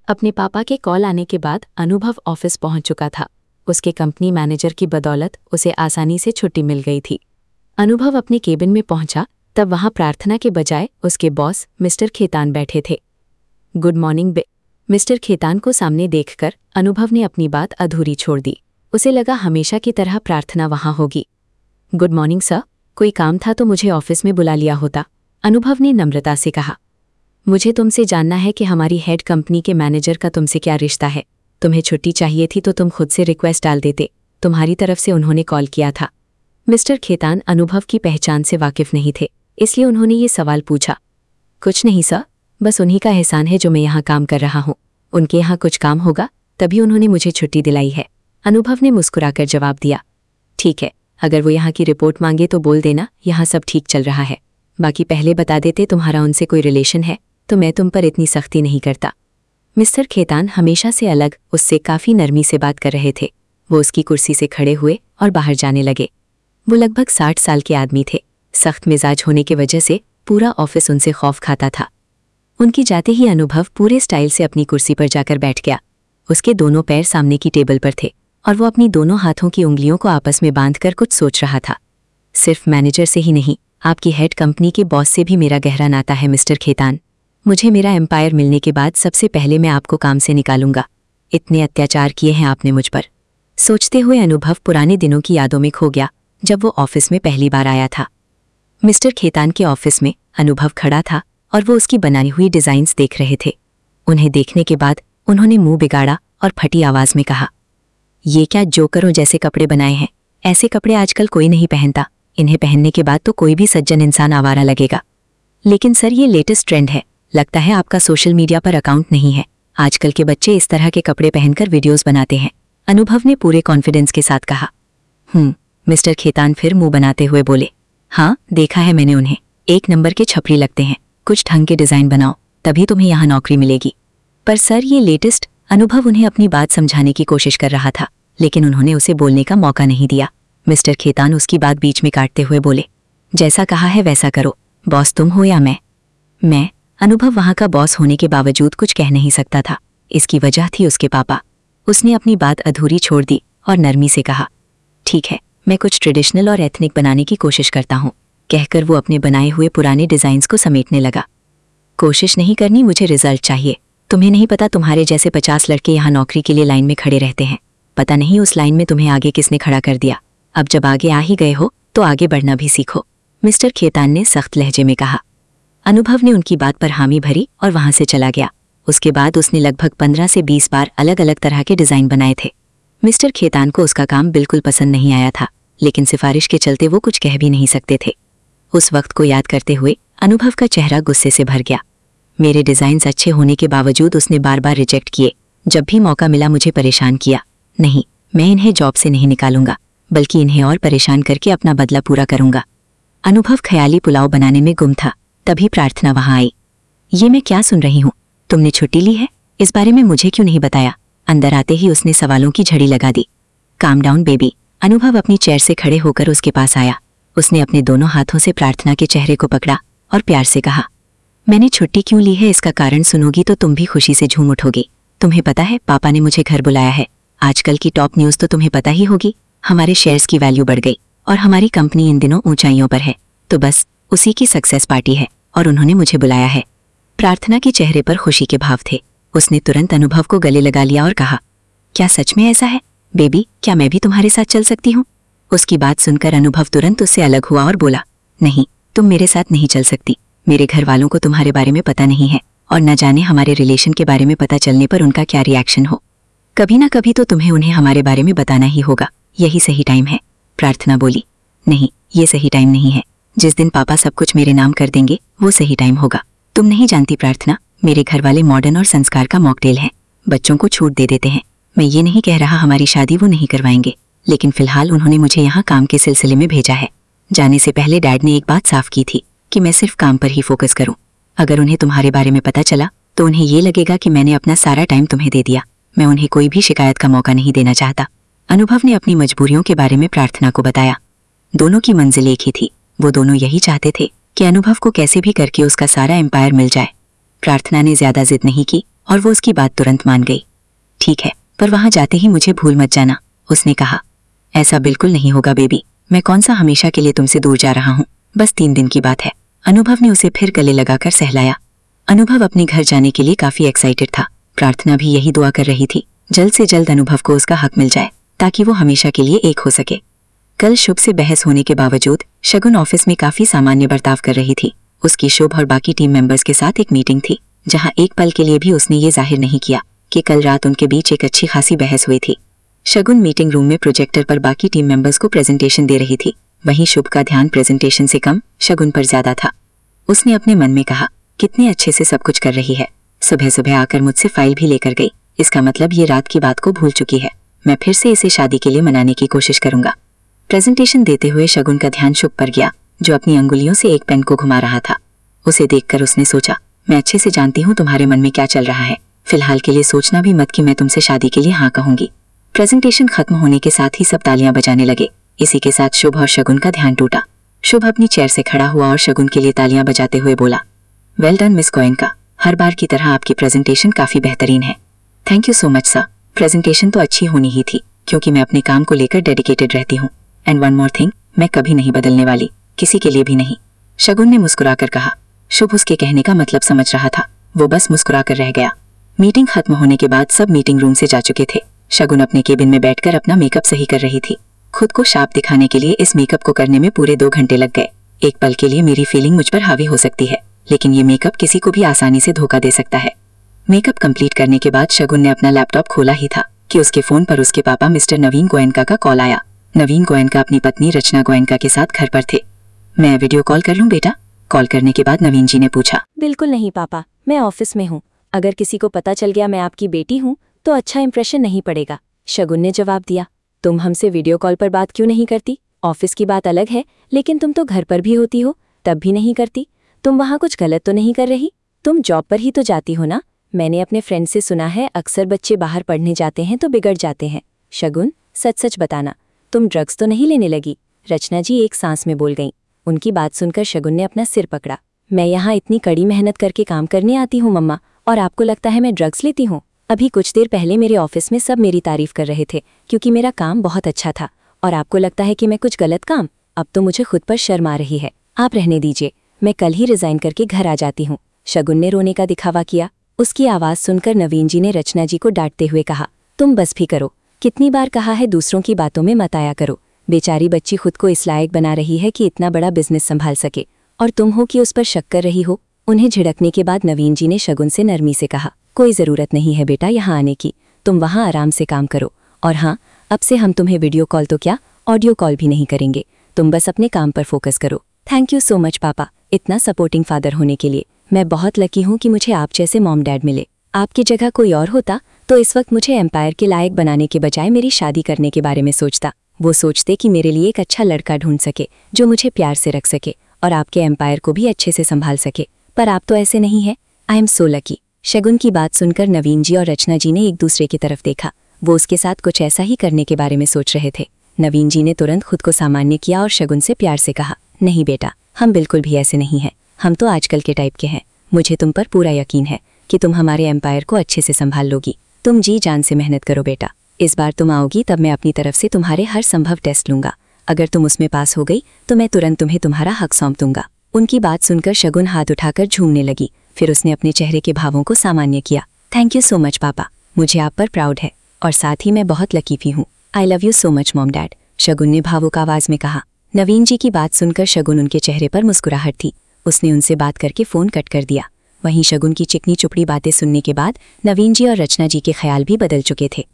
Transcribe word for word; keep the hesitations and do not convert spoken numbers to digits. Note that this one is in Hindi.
अपने पापा के कॉल आने के बाद अनुभव ऑफिस पहुंच चुका था। उसके कंपनी मैनेजर की बदौलत उसे आसानी से छुट्टी मिल गई थी। अनुभव अपने केबिन में पहुंचा तब वहां प्रार्थना के बजाय उसके बॉस मिस्टर खेतान बैठे थे। गुड मॉर्निंग बे मिस्टर खेतान को सामने देखकर अनुभव ने अपनी बात अधूरी छोड़ दी। उसे लगा हमेशा की तरह प्रार्थना वहां होगी। गुड मॉर्निंग सर, कोई काम था तो मुझे ऑफिस में बुला लिया होता, अनुभव ने नम्रता से कहा। मुझे तुमसे जानना है कि हमारी हेड कंपनी के मैनेजर का तुमसे क्या रिश्ता है। तुम्हें छुट्टी चाहिए थी तो तुम खुद से रिक्वेस्ट डाल देते, तुम्हारी तरफ से उन्होंने कॉल किया था। मिस्टर खेतान अनुभव की पहचान से वाकिफ नहीं थे, इसलिए उन्होंने ये सवाल पूछा। कुछ नहीं सर, बस उन्हीं का एहसान है जो मैं यहाँ काम कर रहा हूँ। उनके यहाँ कुछ काम होगा तभी उन्होंने मुझे छुट्टी दिलाई है, अनुभव ने मुस्कुराकर जवाब दिया। ठीक है, अगर वो यहाँ की रिपोर्ट मांगे तो बोल देना यहाँ सब ठीक चल रहा है। बाकी पहले बता देते तुम्हारा उनसे कोई रिलेशन है तो मैं तुम पर इतनी सख्ती नहीं करता। मिस्टर खेतान हमेशा से अलग उससे काफ़ी नरमी से बात कर रहे थे। वो उसकी कुर्सी से खड़े हुए और बाहर जाने लगे। वो लगभग साठ साल के आदमी थे। सख्त मिजाज होने की वजह से पूरा ऑफिस उनसे खौफ खाता था। उनकी जाते ही अनुभव पूरे स्टाइल से अपनी कुर्सी पर जाकर बैठ गया। उसके दोनों पैर सामने की टेबल पर थे और वो अपनी दोनों हाथों की उंगलियों को आपस में बांधकर कुछ सोच रहा था। सिर्फ मैनेजर से ही नहीं, आपकी हेड कंपनी के बॉस से भी मेरा गहरा नाता है मिस्टर खेतान। मुझे मेरा एम्पायर मिलने के बाद सबसे पहले मैं आपको काम से निकालूंगा। इतने अत्याचार किए हैं आपने मुझ पर। सोचते हुए अनुभव पुराने दिनों की यादों में खो गया जब वो ऑफिस में पहली बार आया था। मिस्टर खेतान के ऑफिस में अनुभव खड़ा था और वो उसकी बनाई हुई डिज़ाइंस देख रहे थे। उन्हें देखने के बाद उन्होंने मुंह बिगाड़ा और फटी आवाज में कहा, ये क्या जोकरों जैसे कपड़े बनाए हैं? ऐसे कपड़े आजकल कोई नहीं पहनता। इन्हें पहनने के बाद तो कोई भी सज्जन इंसान आवारा लगेगा। लेकिन सर, ये लेटेस्ट ट्रेंड है। लगता है आपका सोशल मीडिया पर अकाउंट नहीं है। आजकल के बच्चे इस तरह के कपड़े पहनकर वीडियोस बनाते हैं, अनुभव ने पूरे कॉन्फिडेंस के साथ कहा। हम्म मिस्टर खेतान फिर मुंह बनाते हुए बोले, हाँ देखा है मैंने उन्हें। एक नंबर के छपरी लगते हैं। कुछ ढंग के डिज़ाइन बनाओ तभी तुम्हें यहाँ नौकरी मिलेगी। पर सर, ये लेटेस्ट, अनुभव उन्हें अपनी बात समझाने की कोशिश कर रहा था, लेकिन उन्होंने उसे बोलने का मौका नहीं दिया। मिस्टर खेतान उसकी बात बीच में काटते हुए बोले, जैसा कहा है वैसा करो। बॉस तुम हो या मैं? मैं अनुभव वहां का बॉस होने के बावजूद कुछ कह नहीं सकता था। इसकी वजह थी उसके पापा। उसने अपनी बात अधूरी छोड़ दी और नरमी से कहा, ठीक है, मैं कुछ ट्रेडिशनल और एथनिक बनाने की कोशिश करता हूँ, कहकर वो अपने बनाए हुए पुराने डिज़ाइंस को समेटने लगा। कोशिश नहीं करनी, मुझे रिजल्ट चाहिए। तुम्हें नहीं पता तुम्हारे जैसे पचास लड़के यहाँ नौकरी के लिए लाइन में खड़े रहते हैं। पता नहीं उस लाइन में तुम्हें आगे किसने खड़ा कर दिया। अब जब आगे आ ही गए हो तो आगे बढ़ना भी सीखो, मिस्टर खेतान ने सख्त लहजे में कहा। अनुभव ने उनकी बात पर हामी भरी और वहां से चला गया। उसके बाद उसने लगभग पंद्रह से बीस बार अलग अलग तरह के डिज़ाइन बनाए थे। मिस्टर खेतान को उसका काम बिल्कुल पसंद नहीं आया था, लेकिन सिफारिश के चलते वो कुछ कह भी नहीं सकते थे। उस वक्त को याद करते हुए अनुभव का चेहरा गुस्से से भर गया। मेरे डिज़ाइंस अच्छे होने के बावजूद उसने बार बार रिजेक्ट किए। जब भी मौका मिला मुझे परेशान किया। नहीं, मैं इन्हें जॉब से नहीं निकालूंगा, बल्कि इन्हें और परेशान करके अपना बदला पूरा करूंगा। अनुभव ख्याली पुलाव बनाने में गुम था, तभी प्रार्थना वहां आई। ये मैं क्या सुन रही हूँ? तुमने छुट्टी ली है? इस बारे में मुझे क्यों नहीं बताया? अंदर आते ही उसने सवालों की झड़ी लगा दी। काम डाउन बेबी, अनुभव अपनी चेयर से खड़े होकर उसके पास आया। उसने अपने दोनों हाथों से प्रार्थना के चेहरे को पकड़ा और प्यार से कहा, मैंने छुट्टी क्यों ली है इसका कारण सुनोगी तो तुम भी खुशी से झूम उठोगी। तुम्हें पता है पापा ने मुझे घर बुलाया है। आजकल की टॉप न्यूज़ तो तुम्हें पता ही होगी। हमारे शेयर्स की वैल्यू बढ़ गई और हमारी कंपनी इन दिनों ऊंचाइयों पर है। तो बस उसी की सक्सेस पार्टी है और उन्होंने मुझे बुलाया है। प्रार्थना के चेहरे पर खुशी के भाव थे। उसने तुरंत अनुभव को गले लगा लिया और कहा, क्या सच में ऐसा है? बेबी, क्या मैं भी तुम्हारे साथ चल सकती हूँ? उसकी बात सुनकर अनुभव तुरंत उससे अलग हुआ और बोला, नहीं, तुम मेरे साथ नहीं चल सकती। मेरे घर वालों को तुम्हारे बारे में पता नहीं है और न जाने हमारे रिलेशन के बारे में पता चलने पर उनका क्या रिएक्शन हो। कभी ना कभी तो तुम्हें उन्हें हमारे बारे में बताना ही होगा। यही सही टाइम है। प्रार्थना बोली, नहीं, ये सही टाइम नहीं है। जिस दिन पापा सब कुछ मेरे नाम कर देंगे वो सही टाइम होगा। तुम नहीं जानती प्रार्थना, मेरे घर वाले मॉडर्न और संस्कार का मॉकटेल हैं। बच्चों को छूट दे देते हैं। मैं ये नहीं कह रहा हमारी शादी वो नहीं करवाएंगे, लेकिन फिलहाल उन्होंने मुझे यहाँ काम के सिलसिले में भेजा है। जाने से पहले डैड ने एक बात साफ की थी कि मैं सिर्फ काम पर ही फोकस करूं। अगर उन्हें तुम्हारे बारे में पता चला तो उन्हें ये लगेगा कि मैंने अपना सारा टाइम तुम्हें दे दिया। मैं उन्हें कोई भी शिकायत का मौका नहीं देना चाहता। अनुभव ने अपनी मजबूरियों के बारे में प्रार्थना को बताया। दोनों की मंजिल एक ही थी। वो दोनों यही चाहते थे कि अनुभव को कैसे भी करके उसका सारा एम्पायर मिल जाए। प्रार्थना ने ज्यादा जिद नहीं की और वो उसकी बात तुरंत मान गई। ठीक है, पर वहां जाते ही मुझे भूल मत जाना, उसने कहा। ऐसा बिल्कुल नहीं होगा बेबी, मैं कौन सा हमेशा के लिए तुमसे दूर जा रहा हूँ, बस तीन दिन की बात है। अनुभव ने उसे फिर गले लगाकर सहलाया। अनुभव अपने घर जाने के लिए काफी एक्साइटेड था। प्रार्थना भी यही दुआ कर रही थी, जल्द से जल्द अनुभव को उसका हक मिल जाए ताकि वो हमेशा के लिए एक हो सके। कल शुभ से बहस होने के बावजूद शगुन ऑफिस में काफी सामान्य बर्ताव कर रही थी। उसकी शुभ और बाकी टीम मेंबर्स के साथ एक मीटिंग थी, जहां एक पल के लिए भी उसने ये जाहिर नहीं किया कि कल रात उनके बीच एक अच्छी खासी बहस हुई थी। शगुन मीटिंग रूम में प्रोजेक्टर पर बाकी टीम मेंबर्स को प्रेजेंटेशन दे रही थी, वहीं शुभ का ध्यान प्रेजेंटेशन से कम शगुन पर ज्यादा था। उसने अपने मन में कहा, कितने अच्छे से सब कुछ कर रही है, सुबह सुबह आकर मुझसे फाइल भी लेकर गई, इसका मतलब ये रात की बात को भूल चुकी है। मैं फिर से इसे शादी के लिए मनाने की कोशिश करूंगा। प्रेजेंटेशन देते हुए शगुन का ध्यान शुभ पर गया, जो अपनी अंगुलियों से एक पेन को घुमा रहा था। उसे देखकर उसने सोचा, मैं अच्छे से जानती हूँ तुम्हारे मन में क्या चल रहा है, फिलहाल के लिए सोचना भी मत कि मैं तुमसे शादी के लिए हाँ कहूंगी। प्रेजेंटेशन खत्म होने के साथ ही सब तालियां बजाने लगे। इसी के साथ शुभ और शगुन का ध्यान टूटा। शुभ अपनी चेयर से खड़ा हुआ और शगुन के लिए तालियां बजाते हुए बोला, वेल डन मिस गोयनका, हर बार की तरह आपकी प्रेजेंटेशन काफी बेहतरीन है। Thank you so much sir. Presentation तो अच्छी होनी ही थी, क्योंकि मैं अपने काम को लेकर डेडिकेटेड रहती हूँ। एंड वन मोर थिंग, मैं कभी नहीं बदलने वाली, किसी के लिए भी नहीं, शगुन ने मुस्कुराकर कहा। शुभ उसके कहने का मतलब समझ रहा था, वो बस मुस्कुराकर रह गया। मीटिंग खत्म होने के बाद सब मीटिंग रूम से जा चुके थे। शगुन अपने केबिन में बैठकर अपना मेकअप सही कर रही थी। खुद को शार्प दिखाने के लिए इस मेकअप को करने में पूरे दो घंटे लग गए। एक पल के लिए मेरी फीलिंग मुझ पर हावी हो सकती है, लेकिन ये मेकअप किसी को भी आसानी से धोखा दे सकता है। मेकअप कंप्लीट करने के बाद शगुन ने अपना लैपटॉप खोला ही था कि उसके फोन पर उसके पापा मिस्टर नवीन गोयनका का कॉल आया। नवीन गोयनका अपनी पत्नी रचना गोयनका के साथ घर पर थे। मैं वीडियो कॉल कर लूं बेटा? कॉल करने के बाद नवीन जी ने पूछा। बिल्कुल नहीं पापा, मैं ऑफिस में हूँ। अगर किसी को पता चल गया मैं आपकी बेटी हूँ तो अच्छा इंप्रेशन नहीं पड़ेगा, शगुन ने जवाब दिया। तुम हमसे वीडियो कॉल पर बात क्यों नहीं करती? ऑफिस की बात अलग है, लेकिन तुम तो घर पर भी होती हो, तब भी नहीं करती। तुम वहाँ कुछ गलत तो नहीं कर रही? तुम जॉब पर ही तो जाती हो ना? मैंने अपने फ्रेंड से सुना है अक्सर बच्चे बाहर पढ़ने जाते हैं तो बिगड़ जाते हैं। शगुन, सच सच बताना, तुम ड्रग्स तो नहीं लेने लगी? रचना जी एक सांस में बोल गईं। उनकी बात सुनकर शगुन ने अपना सिर पकड़ा। मैं यहाँ इतनी कड़ी मेहनत करके काम करने आती हूँ मम्मा, और आपको लगता है मैं ड्रग्स लेती हूँ? अभी कुछ देर पहले मेरे ऑफिस में सब मेरी तारीफ कर रहे थे क्योंकि मेरा काम बहुत अच्छा था, और आपको लगता है कि मैं कुछ गलत काम? अब तो मुझे खुद पर शर्म आ रही है। आप रहने दीजिए, मैं कल ही रिजाइन करके घर आ जाती हूँ। शगुन ने रोने का दिखावा किया। उसकी आवाज़ सुनकर नवीन जी ने रचना जी को डांटते हुए कहा, तुम बस भी करो, कितनी बार कहा है दूसरों की बातों में मत आया करो। बेचारी बच्ची खुद को इस लायक बना रही है कि इतना बड़ा बिजनेस संभाल सके, और तुम हो कि उस पर शक कर रही हो। उन्हें झिड़कने के बाद नवीन जी ने शगुन से नरमी से कहा, कोई ज़रूरत नहीं है बेटा यहाँ आने की, तुम वहाँ आराम से काम करो। और हाँ, अब से हम तुम्हें वीडियो कॉल तो क्या, ऑडियो कॉल भी नहीं करेंगे। तुम बस अपने काम पर फोकस करो। थैंक यू सो मच पापा, इतना सपोर्टिंग फादर होने के लिए। मैं बहुत लकी हूँ कि मुझे आप जैसे मॉम डैड मिले। आपकी जगह कोई और होता तो इस वक्त मुझे एम्पायर के लायक बनाने के बजाय मेरी शादी करने के बारे में सोचता। वो सोचते कि मेरे लिए एक अच्छा लड़का ढूंढ सके जो मुझे प्यार से रख सके और आपके एम्पायर को भी अच्छे से संभाल सके, पर आप तो ऐसे नहीं है। I am so lucky. शगुन की बात सुनकर नवीन जी और रचना जी ने एक दूसरे की तरफ देखा। वो उसके साथ कुछ ऐसा ही करने के बारे में सोच रहे थे। नवीन जी ने तुरंत खुद को सामान्य किया और शगुन से प्यार से कहा, नहीं बेटा, हम बिल्कुल भी ऐसे नहीं हैं, हम तो आजकल के टाइप के हैं। मुझे तुम पर पूरा यकीन है कि तुम हमारे एम्पायर को अच्छे से संभाल लोगी। तुम जी जान से मेहनत करो बेटा। इस बार तुम आओगी तब मैं अपनी तरफ से तुम्हारे हर संभव टेस्ट लूंगा। अगर तुम उसमें पास हो गई तो मैं तुरंत तुम्हें तुम्हारा हक सौंप दूंगा। उनकी बात सुनकर शगुन हाथ उठाकर झूमने लगी। फिर उसने अपने चेहरे के भावों को सामान्य किया। थैंक यू सो मच पापा, मुझे आप पर प्राउड है, और साथ ही मैं बहुत लकी भी हूँ। I love you so much mom dad, Shagun ने भावुक आवाज में कहा। नवीन जी की बात सुनकर शगुन उनके चेहरे पर मुस्कुराहट थी। उसने उनसे बात करके फ़ोन कट कर दिया। वहीं शगुन की चिकनी चुपड़ी बातें सुनने के बाद नवीन जी और रचना जी के ख्याल भी बदल चुके थे।